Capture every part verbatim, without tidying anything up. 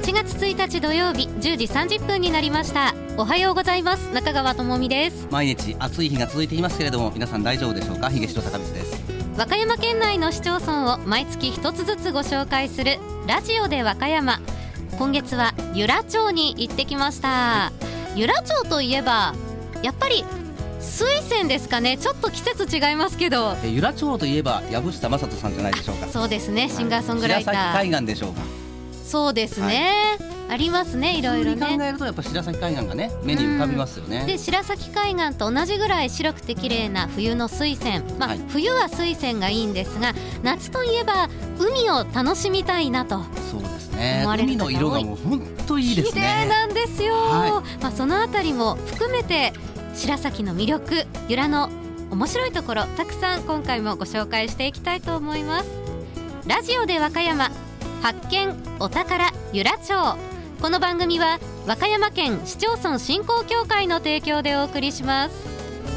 ちがつついたち土曜日じゅうじさんじゅっぷんになりました。おはようございます。中川智美です。 毎日暑い日が続いていますけれども、皆さん大丈夫でしょうか。東野坂道です。 和歌山県内の市町村を毎月一つずつご紹介するラジオで和歌山。今月は由良町に行ってきました。由良町といえばやっぱり水仙ですかね。ちょっと季節違いますけど、 由良町といえば藪下正人さんじゃないでしょうか。 そうですね、シンガーソングライター。 白崎海岸でしょうか。 そうですね、はい、ありますね、いろいろね。 考えるとやっぱ白崎海岸がね目に浮かびますよね。 で白崎海岸と同じぐらい白くて綺麗な冬の水仙、まあはい、冬は水仙がいいんですが、夏といえば海を楽しみたいなと。 そうですね、海の色がもう本当いいですね。 綺麗なんですよ、 はい、 まあ、そのあたりも含めて白崎の魅力、由良の面白いところたくさん今回もご紹介していきたいと思います。ラジオで和歌山、発見お宝由良町。この番組は和歌山県市町村振興協会の提供でお送りします。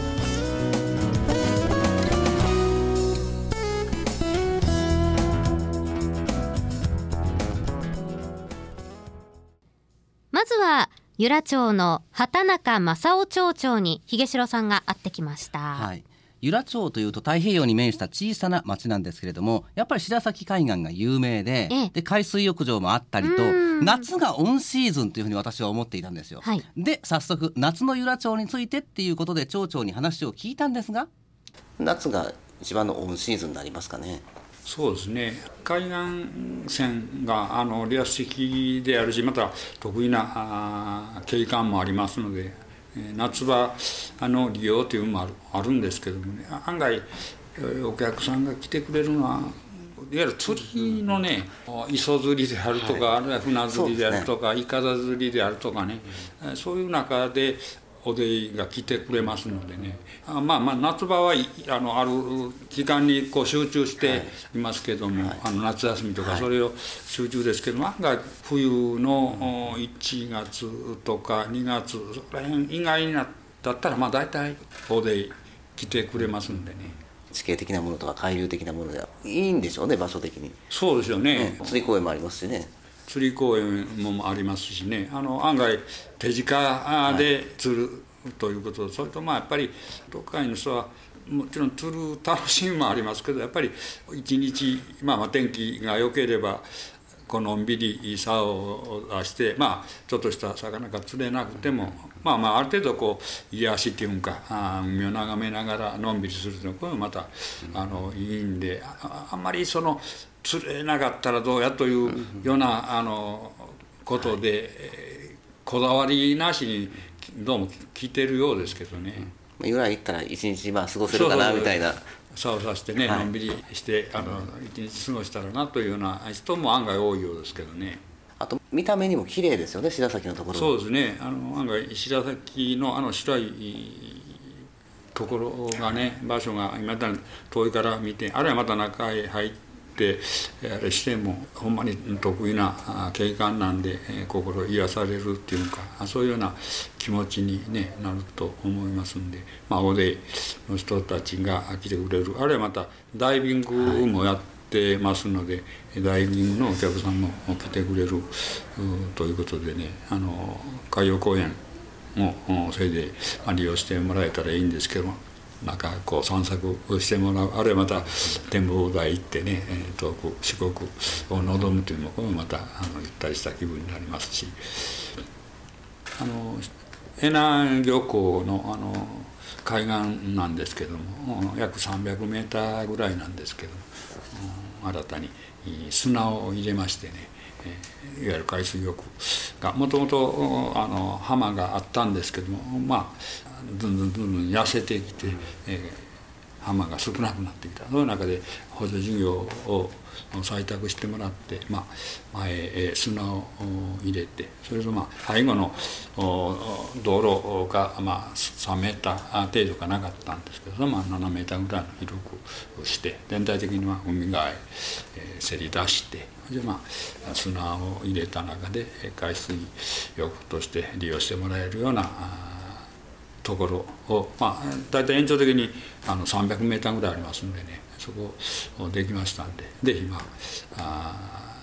まずは由良町の畑中正夫町長に秀城さんが会ってきました。 はい、由良町というと太平洋に面した小さな町なんですけれども、やっぱり白崎海岸が有名 で, で海水浴場もあったりと、夏がオンシーズンというふうに私は思っていたんですよ、はい、で早速夏の由良町についてっていうことで町長に話を聞いたんですが、 夏が一番のオンシーズンになりますかね。 そうですね、海岸線があのリアス式であるし、また得意な景観もありますので、夏場あの利用というのもあ る, あるんですけどもね、案外お客さんが来てくれるのはいわゆる釣りのね、磯釣りであるとか、はい、あるいは船釣りであるとか、ね、イカダ釣りであるとかね、うん、そういう中でお出入りが来てくれますのでね、あまあまあ夏場はあのある期間にこう集中していますけども、はい、あの夏休みとかそれを集中ですけども、案外冬のいちがつとかにがつそこら辺以外だったらまあ大体お出入り来てくれますんでね。 地形的なものとか海流的なものではいいんでしょうね、場所的に。 そうですよね、 うん、釣り公園もありますしね。 釣り公園もありますしね、あの案外手近で釣るということで、はい、それとまあやっぱり都会の人はもちろん釣る楽しみもありますけど、やっぱり一日、まあ、まあ天気が良ければこうのんびり竿を出して、まあ、ちょっとした魚が釣れなくても、まあまあある程度こう癒しっていうんか、あ海を眺めながらのんびりするというのはこれもまたあのいいんで、あ, あんまりその釣れなかったらどうやというようなあのことで、えー、こだわりなしにどうも来てるようですけどね。 由良行ったら一日まあ過ごせるかなみたいな。 竿をさしてね、はい、のんびりしてあの一日過ごしたらなというような人も案外多いようですけどね。 あと見た目にも綺麗ですよね、白崎のところ。 そうですね、あの案外白崎のあの白いところがね、場所が今だに遠いから見て、あるいはまた中へ入ってあれしてもほんまに得意な景観なんで、心癒されるっていうか、そういうような気持ちに、ね、なると思いますんで、まあ、大勢の人たちが来てくれる、あるいはまたダイビングもやってますので、はい、ダイビングのお客さんも来てくれるということでね、あの海洋公園もそれで利用してもらえたらいいんですけど、なんかこう散策をしてもらう、あるいはまた展望台行ってね、遠く四国を望むというのもこれもまたあのゆったりした気分になりますし、あの恵南漁港のあの海岸なんですけども、約さんびゃくメーターぐらいなんですけども、新たに砂を入れましてね、いわゆる海水浴がもともと浜があったんですけども、まあどんどんどんどん痩せてきて、えー、浜が少なくなってきた。その中で補助事業を採択してもらって、まあ、前へ砂を入れて、それとまあ最後の道路がまあさんメーター程度がなかったんですけど、まあ、ななメーターぐらいの広くして全体的には海側へせり出して、でまあ砂を入れた中で海水浴として利用してもらえるようなところを、まあ、大体延長的にあのさんびゃくメーターぐらいありますんでね、そこできましたんで、ぜひ、まあ、あ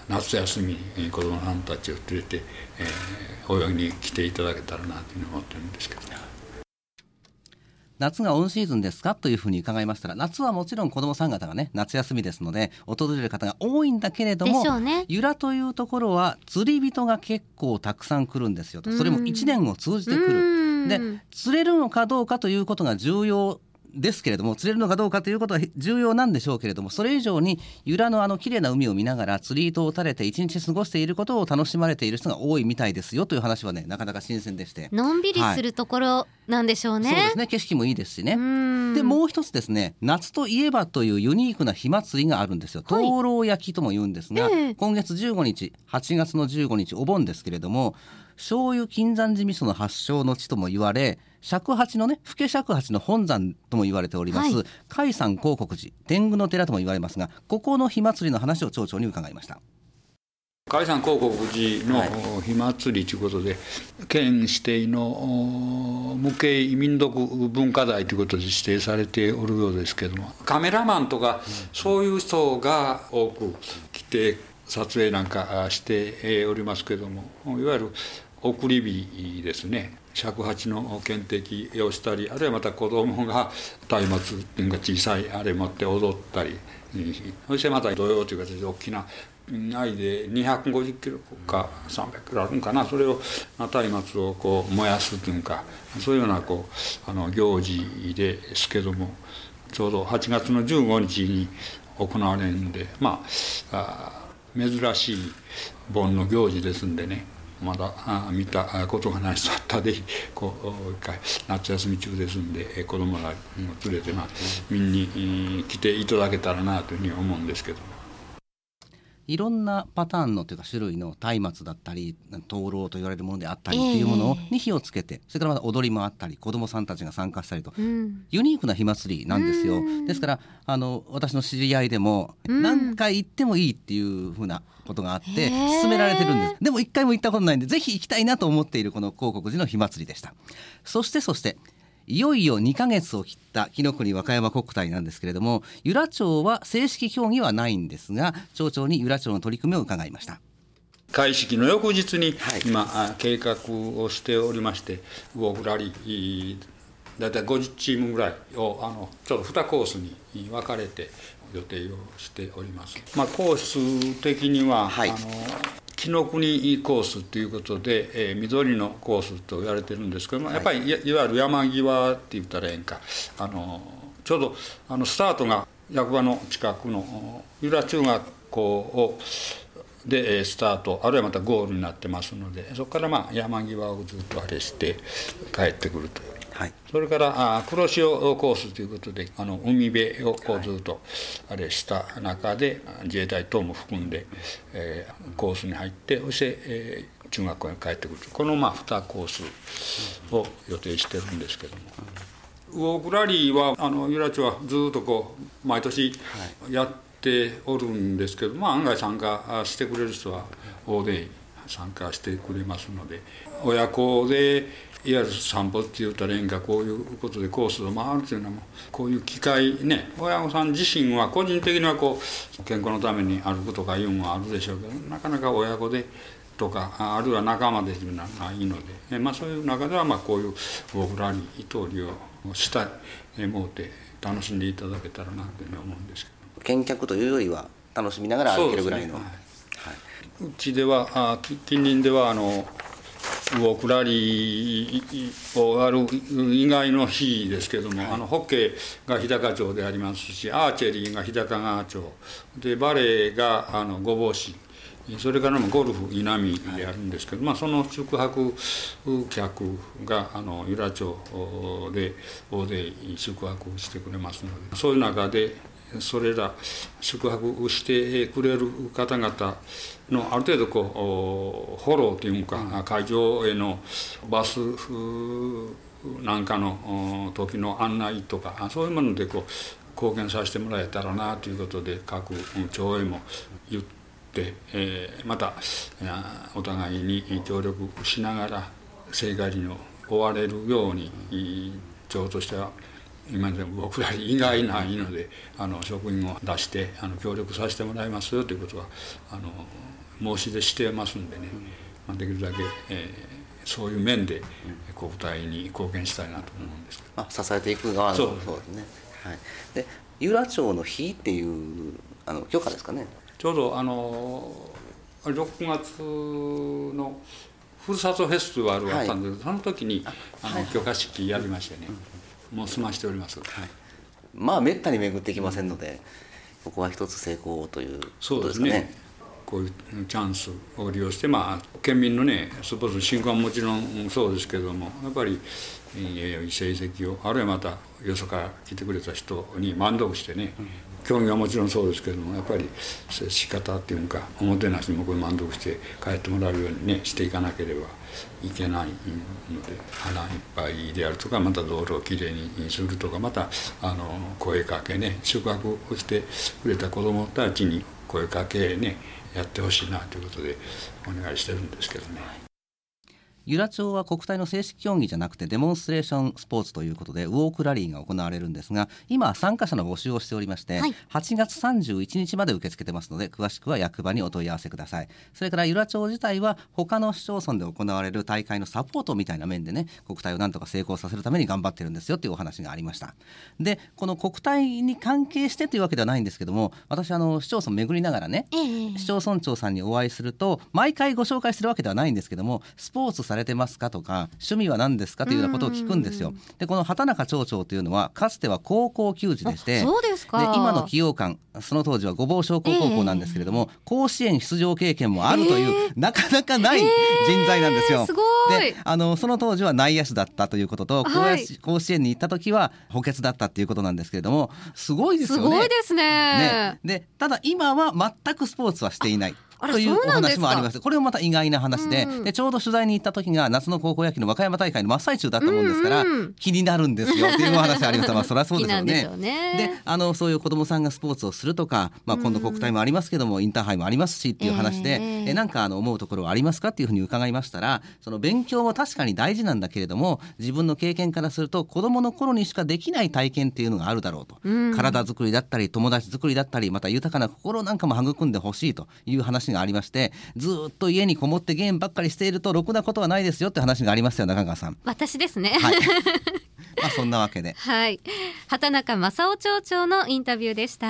夏休みに子どもさんたちを連れて、えー、泳ぎに来ていただけたらなというふうに思ってるんですけどね。 夏がオンシーズンですかというふうに伺いましたら、夏はもちろん子どもさん方がね夏休みですので訪れる方が多いんだけれども、ね、由良というところは釣り人が結構たくさん来るんですよと。それもいちねんを通じて来る。で釣れるのかどうかということが重要ですけれども、釣れるのかどうかということは重要なんでしょうけれども、それ以上に由良のあの綺麗な海を見ながら釣り糸を垂れて一日過ごしていることを楽しまれている人が多いみたいですよという話はねなかなか新鮮でして、 のんびりするところなんでしょうね、 はい、そうですね。景色もいいですしね。でもう一つですね、夏といえばというユニークな火祭りがあるんですよ。灯籠焼きとも言うんですが、はいえー、今月じゅうごにちはちがつのじゅうごにちお盆ですけれども、醤油金山寺味噌の発祥の地とも言われ、尺八のね更尺八の本山とも言われております、はい、甲斐山興国寺天狗の寺とも言われますが、ここの火祭りの話を町長に伺いました。 甲斐山興国寺の火祭りということで、はい、県指定の無形民族文化財ということで指定されておるようですけども、カメラマンとかそういう人が多く来て撮影なんかしておりますけども、いわゆる送り火ですね。尺八の剣敵をしたり、あるいはまた子供が松明っていうか小さいあれ持って踊ったり、そしてまた土曜という形で大きな愛でにひゃくごじゅっキロかさんびゃくキロあるんかな、それを松明をこう燃やすというか、そういうようなこうあの行事ですけども、ちょうどはちがつのじゅうごにちに行われるんで、まあ珍しい盆の行事ですんでね、まだ見たことがない人だったでこう一回夏休み中ですんで、子供ら連れて、まあ、見に来ていただけたらなというふうに思うんですけど、 いろんなパターンのというか種類の松明だったり灯籠と言われるものであったりっていうものに火をつけて、それからまた踊りもあったり子どもさんたちが参加したりと、うん、ユニークな火祭りなんですよ。ですからあの私の知り合いでも何回行ってもいいっていうふうなことがあって勧められてるんです。でも一回も行ったことないんでぜひ行きたいなと思っているこの興国寺の火祭りでした。そしてそしていよいよにかげつを切った紀の国和歌山国体なんですけれども、由良町は正式競技はないんですが、町長に由良町の取り組みを伺いました。 開式の翌日に今、はい、計画をしておりまして、魚フラリーだいたいごじゅっチームぐらいをあのちょっとにコースに分かれて予定をしております。まあ、コース的には、はい、あの紀の国コースということで、えー、緑のコースと言われてるんですけども、やっぱり い, いわゆる山際って言ったらええんか、あのちょうどあのスタートが役場の近くの由良中学校をでスタート、あるいはまたゴールになってますので、そこからまあ山際をずっとあれして帰ってくるという、はい、それからあ黒潮コースということで、あの海辺をこうずっとあれした中で、自衛隊等も含んで、えー、コースに入って、そして、えー、中学校に帰ってくると、このまあにコースを予定してるんですけども、ウォークラリーはあの由良町はずっとこう毎年やっておるんですけど、まあ、案外参加してくれる人は大勢参加してくれますので、親子でいわゆる散歩って言ったらええんか、こういうことでコースを回るというのもこういう機会ね、親御さん自身は個人的にはこう健康のために歩くとかいうのはあるでしょうけど、なかなか親子でとかあるいは仲間でというのはないので、まあ、そういう中ではまあこういうウォークラリー等利用したいもうて楽しんでいただけたらなというふうに思うんですけど、 見客というよりは楽しみながら歩けるぐらいの。う, ねはいはい、うちではあ近隣ではあのウォークラリーをやる以外の日ですけども、はい、あのホッケーが日高町でありますし、アーチェリーが日高川町で、バレーがあの御坊市、それからもゴルフ稲見であるんですけど、はい、まあ、その宿泊客があの由良町で大勢宿泊してくれますので、そういう中でそれら宿泊してくれる方々のある程度こうフォローというか、うん、会場へのバスなんかの時の案内とか、そういうものでこう貢献させてもらえたらなということで、各町へも言って、えー、またお互いに協力しながら聖火リの終われるように町としては今でも僕ら以外ないので、あの職員を出してあの協力させてもらいますよということはあの申し出してますんでね、まあ、できるだけ、えー、そういう面で国体に貢献したいなと思うんですけど、 まあ、支えていく側のそうそうですね、はい、で由良町の日っていうあの許可ですかね。 ちょうどあのろくがつのふるさとフェスティバルがあったんですけど、はい、その時にあの、はい、許可式やりましてね、うん、もう済ましております、はい、 まあめったに巡ってきませんので、ここは一つ成功ということですかね。そうですね、 こういうチャンスを利用して、まあ、県民のねスポーツの振興はもちろんそうですけども、やっぱり成績をあるいはまたよそから来てくれた人に満足してね、うん、競技はもちろんそうですけども、やっぱり接し方っていうかおもてなしにもこれ満足して帰ってもらえるようにねしていかなければいけないので、花いっぱいであるとか、また道路をきれいにするとか、またあの声かけね、宿泊をしてくれた子どもたちに声かけねやってほしいなということでお願いしてるんですけどね。 由良町は国体の正式競技じゃなくてデモンストレーションスポーツということでウォークラリーが行われるんですが、今参加者の募集をしておりまして、はい、はちがつさんじゅういちにちまで受け付けてますので、詳しくは役場にお問い合わせください。それから由良町自体は他の市町村で行われる大会のサポートみたいな面でね、国体をなんとか成功させるために頑張ってるんですよというお話がありました。でこの国体に関係してというわけではないんですけども、私あの市町村巡りながらね、えー、市町村長さんにお会いすると毎回ご紹介するわけではないんですけども、スポーツされてますかとか趣味は何ですかというようなことを聞くんですよ。でこの畑中町長というのはかつては高校球児でして、 そうですか。 で今の崎陽館、その当時は御坊商工高校なんですけれども、えー、甲子園出場経験もあるという、えー、なかなかない人材なんですよ。 えー、すごい。 であのその当時は内野手だったということと、はい、甲子園に行った時は補欠だったということなんですけれども、すごいですよね。 すごいです ね, ねでただ今は全くスポーツはしていないというお話もあります。これもまた意外な話 で,、うん、でちょうど取材に行った時が夏の高校野球の和歌山大会の真っ最中だったもんですから、うんうん、気になるんですよっていうお話ありました。まあそりゃそうですよね。 よねであのそういう子どもさんがスポーツをするとか、まあ、今度国体もありますけども、うん、インターハイもありますしっていう話で、えー、えなんかあの思うところはありますかっていうふうに伺いましたら、その勉強も確かに大事なんだけれども、自分の経験からすると子どもの頃にしかできない体験っていうのがあるだろうと、うん、体作りだったり友達作りだったり、また豊かな心なんかも育んでほしいという話がありまして、ずっと家にこもってゲームばっかりしているとろくなことはないですよって話がありましたよ、中川さん。 私ですね、 はいまあそんなわけで、 はい、畑中正夫町長のインタビューでした。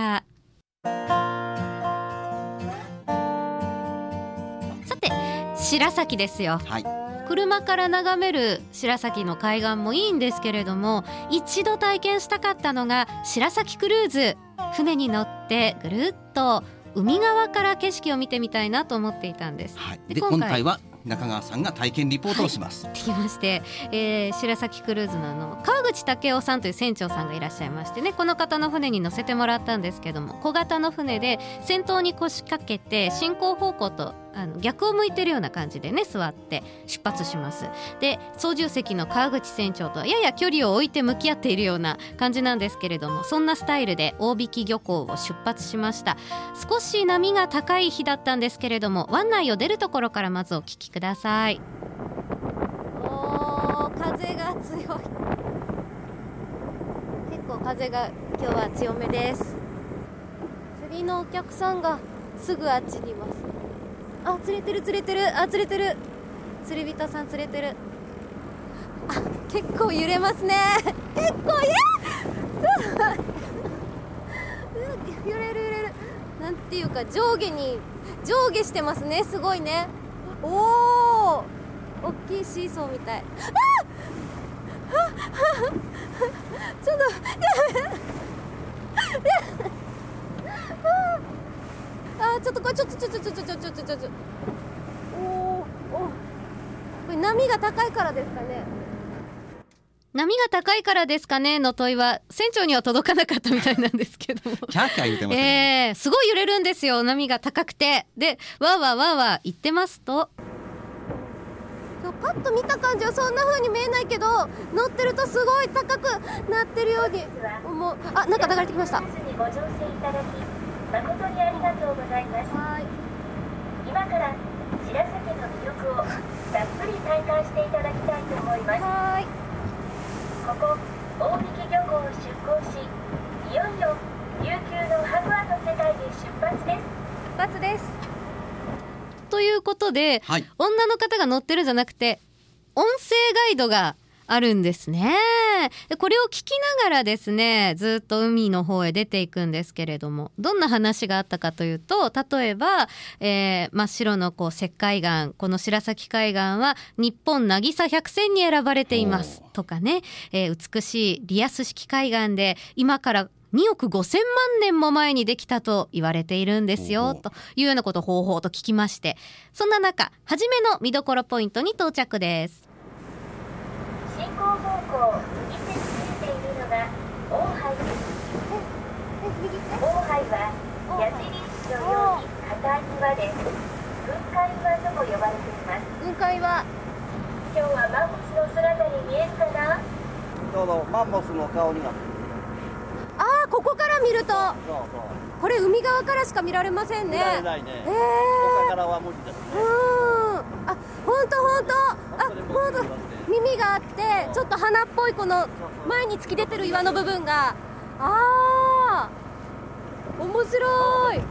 さて白崎ですよ、はい、車から眺める白崎の海岸もいいんですけれども、一度体験したかったのが白崎クルーズ。船に乗ってぐるっと海側から景色を見てみたいなと思っていたんです。 はい、で今回、今回は中川さんが体験リポートをします。 はい、できまして、えー、白崎クルーズのあの川口武雄さんという船長さんがいらっしゃいましてね、この方の船に乗せてもらったんですけども、小型の船で先頭に腰掛けて進行方向とあの逆を向いてるような感じでね座って出発します。で操縦席の川口船長とはやや距離を置いて向き合っているような感じなんですけれども、そんなスタイルで大引漁港を出発しました。少し波が高い日だったんですけれども、湾内を出るところからまずお聞きください。おー、風が強い。結構風が今日は強めです。釣りのお客さんがすぐあっちにいます。あ、釣れてる釣れてる、あ、釣れてる、釣り人さん釣れてる。あ、結構揺れますね。結構揺れ揺れる揺れる、なんていうか上下に上下してますね。すごいね。おお、大きいシーソーみたい。ああちょっとあ、ちょっとこれちょっとちょっとちょっとちょっとちょっとちょっとおお、これ波が高いからですかね。波が高いからですかねの問いは船長には届かなかったみたいなんですけどもキャーキャー言ってますね、 えー、すごい揺れるんですよ、波が高くて。でわーわーわーわー言ってますと、パッと見た感じはそんな風に見えないけど、乗ってるとすごい高くなってるように思う。あ、なんか流れてきました。 誠にありがとうございます。はい、今から白崎の魅力をたっぷり体感していただきたいと思います。はい、ここ大引漁港を出港し、いよいよ琉球のハグアの世界へ出発です。 出発です。 ということで、はい、女の方が乗ってるんじゃなくて音声ガイドがあるんですね。でこれを聞きながらですねずっと海の方へ出ていくんですけれども、どんな話があったかというと、例えば、えー、真っ白のこう石灰岩、この白崎海岸は日本渚百選に選ばれていますとかね、えー、美しいリアス式海岸で今からにおくごせんまんねんも前にできたと言われているんですよというようなことを方法と聞きまして、そんな中初めの見どころポイントに到着です。 進行方向右手に見えているのが大拝です。大拝は矢印のように硬い岩で雲海岩とも呼ばれています。 雲海岩、 今日はマンモスの姿に見えるかな。 ちょうどマンモスの顔になってる。 ああ、ここから見るとそうそう、 これ海側からしか見られませんね。 見られないね、えー、他からは無理ですね。 うん、あ、ほんとほんと、あ、ほんと耳があってちょっと花っぽいこの前に突き出てる岩の部分が、あー面白い。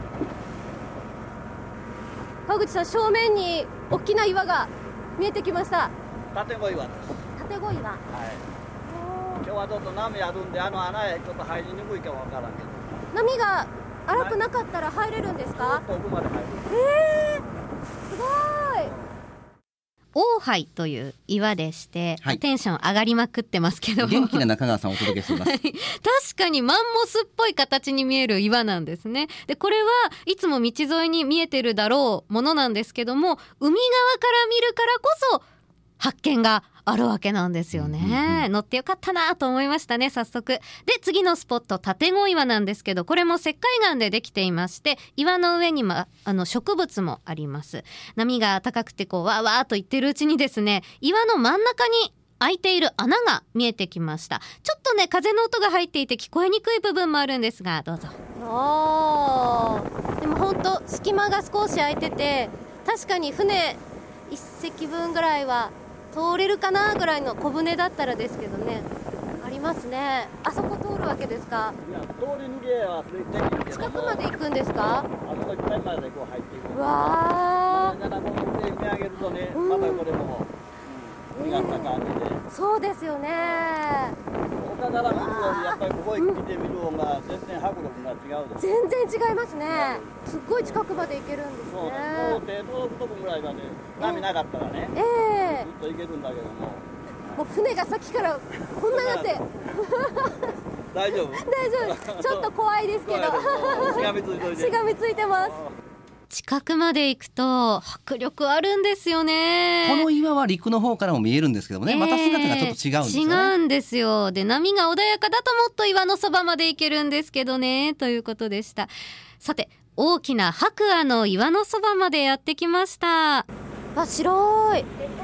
川口さん、正面に大きな岩が見えてきました。 縦子岩です。 縦子岩、はい、 今日はちょっと波あるんであの穴へちょっと入りにくいかもわからんけど、 波が荒くなかったら入れるんですか。 ちょっと奥まで入る。 えー、すごい。大拝という岩でして、はい、テンション上がりまくってますけど、 元気な中川さんをお届けしています、はい、 確かにマンモスっぽい形に見える岩なんですね。でこれはいつも道沿いに見えてるだろうものなんですけども、海側から見るからこそ発見があるわけなんですよね、うんうんうん、乗ってよかったなと思いましたね。早速で次のスポット、立子岩なんですけど、これも石灰岩でできていまして、岩の上にもあの植物もあります。波が高くてこうわーわーと言ってるうちにですね、岩の真ん中に開いている穴が見えてきました。ちょっとね風の音が入っていて聞こえにくい部分もあるんですが、どうぞ。おー、でもほんと隙間が少し開いてて、確かに船一隻分ぐらいは通れるかなぐらいの小舟だったらですけどね、ありますね。あそこ通るわけですか。 いや、通り抜けはできるけど、 近くまで行くんですか。 あそこいっぱいまでこう入っていく。 うわー、 だからこう見上げるとね、またこれも違った感じで、 うん、そうですよね。 他から見るよりやっぱりここへ来てみる方が全然迫力が違うです。 全然違いますね。すっごい近くまで行けるんですね。 そうね、もう手届くとこぐらいまで波なかったらね、えー、ずっと行けるんだけども、 もう船が先からこんななって大丈夫大丈夫、ちょっと怖いですけどしがみついといて、 しがみついてます。近くまで行くと迫力あるんですよね。 この岩は陸の方からも見えるんですけどもね、えー、また姿がちょっと違うんですよね。 違うんですよ。で波が穏やかだともっと岩のそばまで行けるんですけどね、ということでした。さて大きな白亜の岩のそばまでやってきました。あ、白い。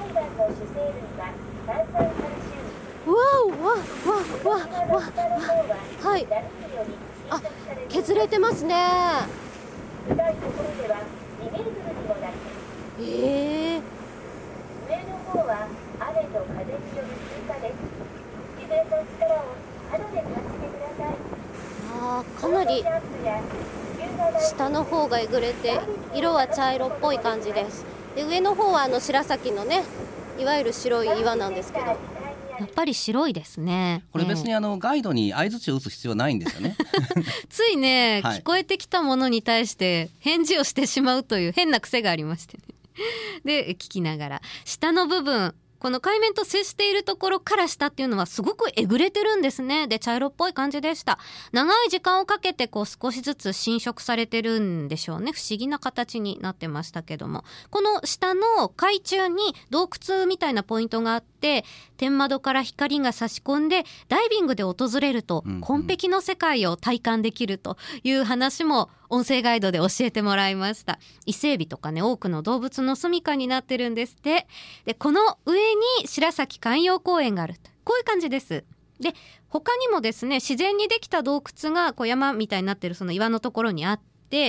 わお、わわわわわ、はい、あ、削れてますね。 深いところではにメートルにもなります。 えー、 上の方は雨と風による通過です。自然の力を肌で感じてください。 あー、かなり下の方がえぐれて色は茶色っぽい感じです。で上の方はあの白崎のね、いわゆる白い岩なんですけど、やっぱり白いですね。 これ別にあのガイドに相槌を打つ必要ないんですよねついね、はい、聞こえてきたものに対して返事をしてしまうという変な癖がありましてねで聞きながら下の部分、この海面と接しているところから下っていうのはすごくえぐれてるんですね。で茶色っぽい感じでした。長い時間をかけてこう少しずつ浸食されてるんでしょうね。不思議な形になってましたけども、この下の海中に洞窟みたいなポイントがあって、天窓から光が差し込んでダイビングで訪れると紺碧の世界を体感できるという話も音声ガイドで教えてもらいました。伊勢海老とかね、多くの動物の住処になってるんですって。でこの上に白崎海洋公園があると、こういう感じです。で他にもですね、自然にできた洞窟がこう山みたいになってるその岩のところにあって、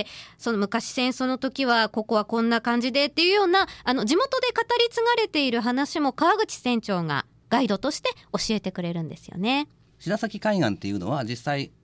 その昔戦争の時はここはこんな感じでっていうようなあの地元で語り継がれている話も川口船長がガイドとして教えてくれるんですよね。 白崎海岸っていうのは実際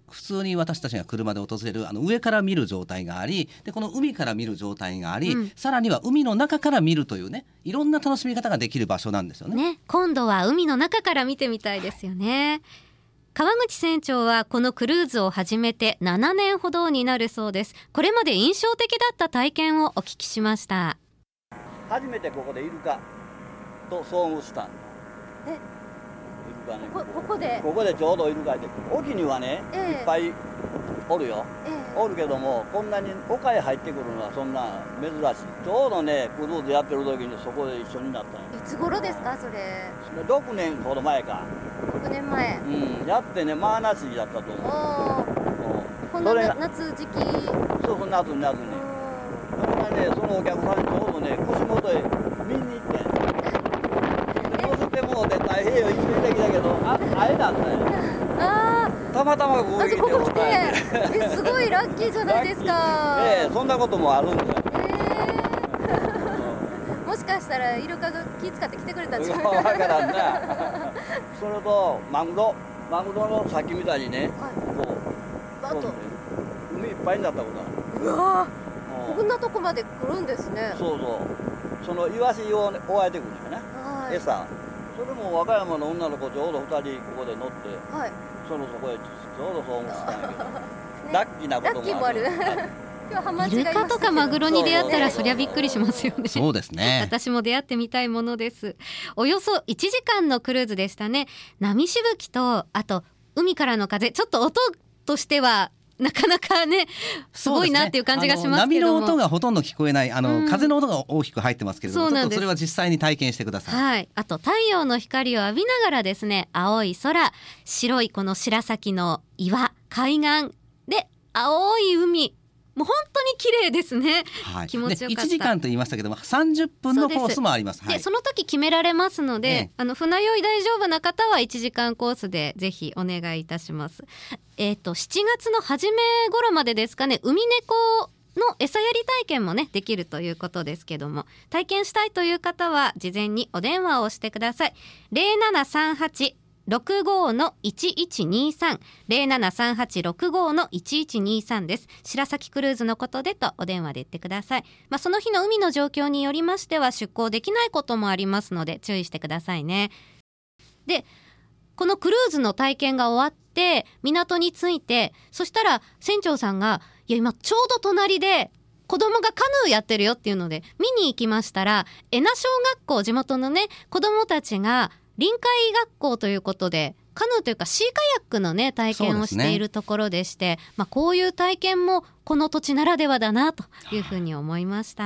普通に私たちが車で訪れるあの上から見る状態があり、でこの海から見る状態があり、うん、さらには海の中から見るというね、いろんな楽しみ方ができる場所なんですよ ね, ね今度は海の中から見てみたいですよね、はい。川口船長はこのクルーズを始めてななねんほどになるそうです。これまで印象的だった体験をお聞きしました。 初めてここでイルカと遭遇したんえイルカ、ね、 こ, ここでここでちょうどイルカいて、沖にはね、えー、いっぱいおるよ、えー、おるけどもこんなに丘へ入ってくるのはそんな珍しい。ちょうどねクルーズやってる時にそこで一緒になったんよ。 いつ頃ですかそれ。 ろくねんほど前か。 ろくねんまえ、 うん、やってねマーナシーだったと思う。 おこんな夏時期。 そうそう夏に夏にそれがね、そのお客さんにちょうどね腰元へ見に行って乗せてもうて太平洋一周できたけどあ会えなかったね。あたまたまここに来てここ来てえすごいラッキーじゃないですか。 ええそんなこともあるんだよ、 えー、もしかしたらイルカが気遣って来てくれたんじゃないかわからんなそれとマグロマグロの先みたいにね、はい、こうバッと海いっぱいになったことある。 うわこんなとこまで来るんですね。 そうそうそのイワシを追われてくるんだよね、はい、餌。それも和歌山の女の子ちょうどふたりここで乗って、はい、そのそこへちょうど遭遇したんやけど、ね、ラッキーなこともある。 ラッキーもあるイルカとかマグロに出会ったらそりゃびっくりしますよね。 そうですね。 私も出会ってみたいものです。およそいちじかんのクルーズでしたね。波しぶきとあと海からの風、ちょっと音としてはなかなかねすごいなっていう感じがしますけども、 波の音がほとんど聞こえないあの、うん、風の音が大きく入ってますけれども、ちょっとそれは実際に体験してください、 はい、あと太陽の光を浴びながらですね、青い空、白いこの白崎の岩、海岸で青い海、もう本当に綺麗ですね、はい、気持ちよかった。 いちじかんと言いましたけどもさんじゅっぷんのコースもあります。 そで、はい、その時決められますので、ね、あの船酔い大丈夫な方はいちじかんコースでぜひお願いいたします。えーと、しちがつの初め頃までですかね、海猫の餌やり体験もねできるということですけども、体験したいという方は事前にお電話をしてください。ゼロななさんはち ろくご のいちいちにさん ゼロななさんはち ろくご のいちいちにさんです。白崎クルーズのことでとお電話で言ってください。まあ、その日の海の状況によりましては出港できないこともありますので注意してくださいね。で、このクルーズの体験が終わって港に着いて、そしたら船長さんがいや今ちょうど隣で子供がカヌーやってるよっていうので見に行きましたら、恵那小学校、地元のね子供たちが臨海学校ということでカヌーというかシーカヤックのね体験をしているところでして、ね、まあ、こういう体験もこの土地ならではだなというふうに思いました。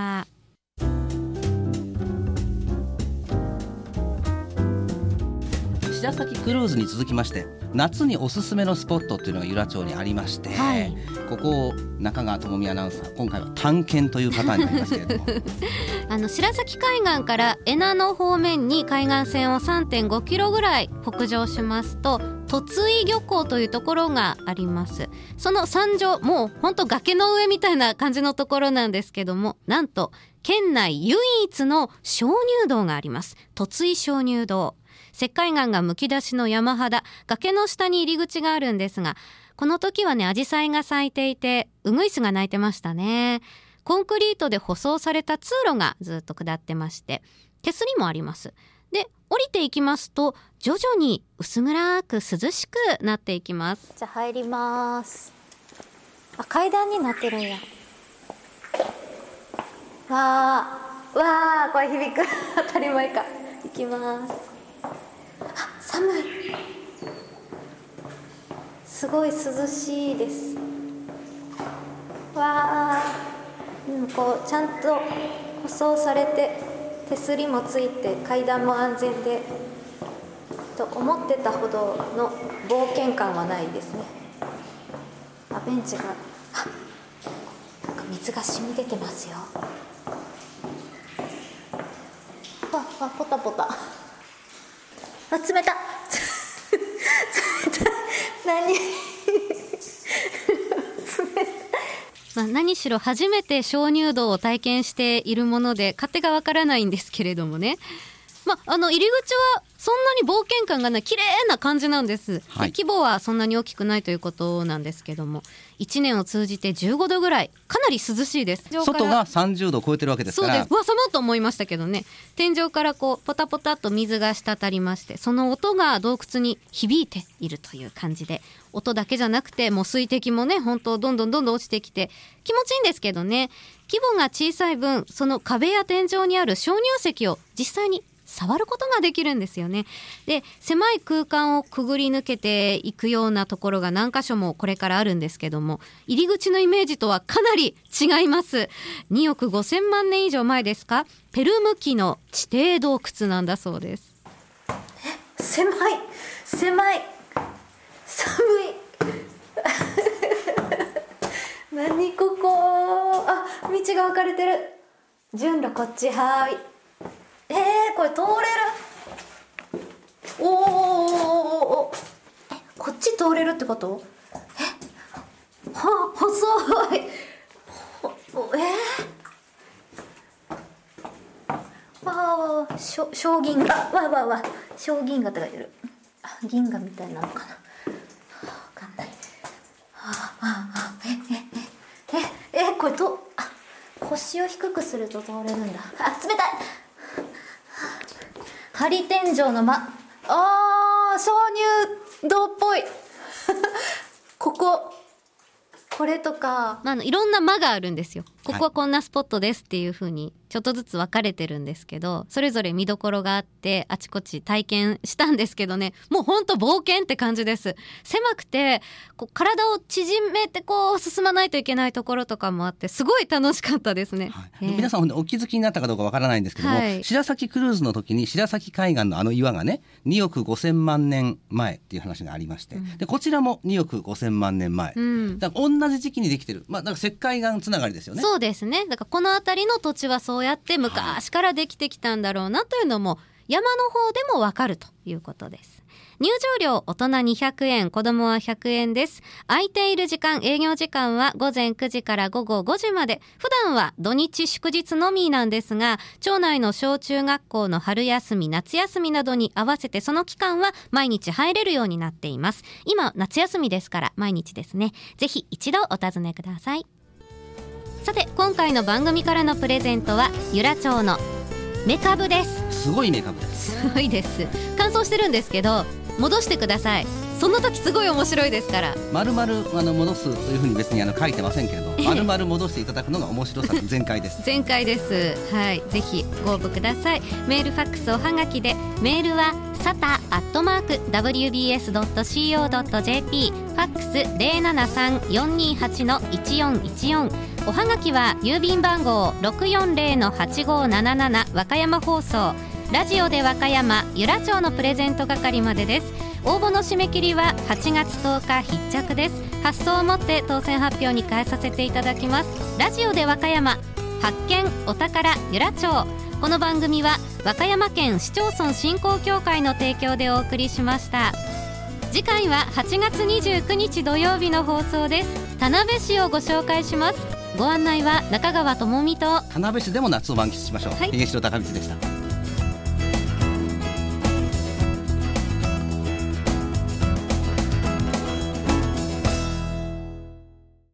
白崎クルーズに続きまして夏におすすめのスポットっていうのが由良町にありまして、はい、ここを中川智美アナウンサー今回は探検というパターンになりますけれどもあの白崎海岸から恵那の方面に海岸線を さんてんごキロぐらい北上しますと突井漁港というところがあります。その山上、もう本当崖の上みたいな感じのところなんですけども、なんと県内唯一の鍾乳洞があります。突井鍾乳洞、石灰岩がむき出しの山肌、崖の下に入り口があるんですが、この時はねアジサイが咲いていてウグイスが鳴いてましたね。コンクリートで舗装された通路がずっと下ってまして手すりもあります。で降りていきますと徐々に薄暗く涼しくなっていきます。じゃあ入ります。あ、階段になってるんや。わーわー、これ響く当たり前か。行きます。あ、寒い、すごい涼しいです。わー、うん、こうちゃんと舗装されて手すりもついて階段も安全でと思ってたほどの冒険感はないですね。あ、ベンチが、あ、なんか水が染み出てますよ。わわ、ポタポタ、あ、冷た冷た何まあ、何しろ初めて鍾乳洞を体験しているもので勝手がわからないんですけれどもね、 まあの入り口はそんなに冒険感がない綺麗な感じなんです、はい、規模はそんなに大きくないということなんですけども、いちねんを通じてじゅうごどぐらい、かなり涼しいです。 外がさんじゅうどを超えてるわけですから。 そうです。わ、寒いと思いましたけどね、天井からこうポタポタと水が滴りまして、その音が洞窟に響いているという感じで、音だけじゃなくてもう水滴もね、本当どんどんどんどん落ちてきて気持ちいいんですけどね、規模が小さい分、その壁や天井にある鍾乳石を実際に触ることができるんですよね。で、狭い空間をくぐり抜けていくようなところが何箇所もこれからあるんですけども、入り口のイメージとはかなり違います。におくごせんまんねん以上前ですか、ペルム紀の地底洞窟なんだそうです。 え、狭い狭い寒い何ここ、あ、道が分かれてる。順路こっち、はーい。えー、これ通れる。おーおーおーおー、え、こっち通れるってこと？え、は、細い。ほ、えー、わーわー、しょ、小銀河、わーわーわー、小銀河って書いてる。あ、銀河みたいなのかな。わかんない。あああ、えええええ、これと、あ、腰を低くすると通れるんだ。あ、冷たい。梁天井の間、あー、鍾乳洞っぽいここ、これとか、 まあ、あのいろんな間があるんですよ。ここはこんなスポットですっていう風にちょっとずつ分かれてるんですけど、それぞれ見どころがあってあちこち体験したんですけどね、もうほんと冒険って感じです。狭くてこう体を縮めてこう進まないといけないところとかもあって、すごい楽しかったですね、 はい、えー、皆さんお気づきになったかどうかわからないんですけども、はい、白崎クルーズの時に白崎海岸のあの岩がねにおくごせんまんねんまえっていう話がありまして、うん、でこちらもにおくごせんまんねんまえ、うん、だから同じ時期にできてる、まあ、だから石灰岩つながりですよね。 そうですね。だからこの辺りの土地はそうやって昔からできてきたんだろうなというのも山の方でもわかるということです。入場料大人にひゃくえん、子供はひゃくえんです。空いている時間、営業時間はごぜんくじからごごごじまで。普段は土日祝日のみなんですが、町内の小中学校の春休み夏休みなどに合わせてその期間は毎日入れるようになっています。今夏休みですから毎日ですね。ぜひ一度お尋ねください。さて今回の番組からのプレゼントは由良町のメカブです。 すごいメカブです。 すごいです。乾燥してるんですけど戻してください。その時すごい面白いですから。 丸々あの戻すというふうに別にあの書いてませんけれど、丸々戻していただくのが面白さ全開です全開です。はい、ぜひご応募ください。メールファックスおはがきで、メールはサタアットマーク ダブリュービーエスドットシーオードットジェーピー、ファックス ゼロななさんよんにはちのいちよんいちよん、おはがきは郵便番号 ろくよんゼロのはちごーなななな 和歌山放送ラジオで和歌山由良町のプレゼント係までです。応募の締め切りははちがつとおか必着です。発送をもって当選発表に変えさせていただきます。ラジオで和歌山、発見お宝由良町。この番組は和歌山県市町村振興協会の提供でお送りしました。次回ははちがつにじゅうくにち土曜日の放送です。田辺市をご紹介します。ご案内は中川智美と、 田辺市でも夏を満喫しましょう、はい、東野高道でした。